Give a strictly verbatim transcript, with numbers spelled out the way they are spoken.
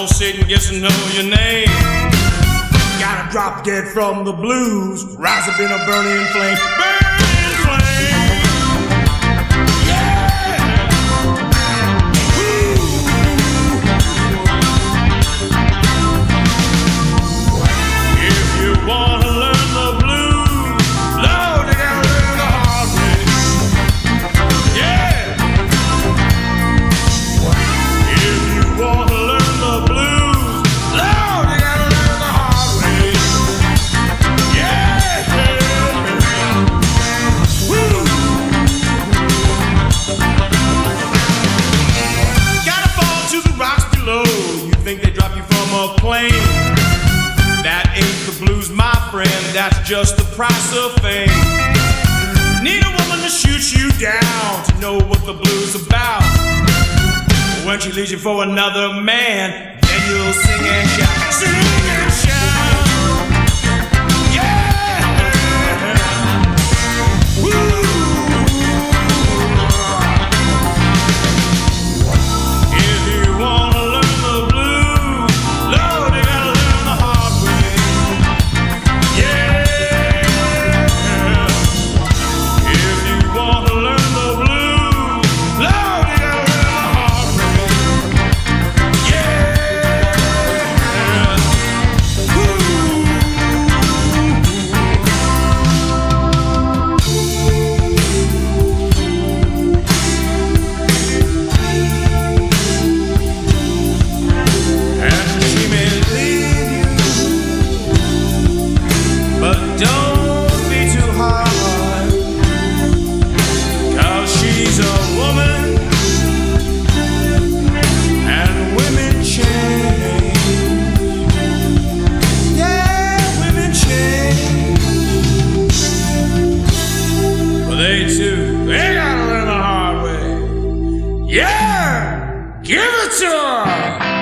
before Satan gets to know your name. Gotta drop dead from the blues, rise up in a burning flame, burning flame. That ain't the blues, my friend, that's just the price of fame. Need a woman to shoot you down to know what the blues about. When she leaves you for another man, then you'll sing and shout, sing and shout. Yeah! Woo! They gotta learn the hard way. Yeah! Give it to her!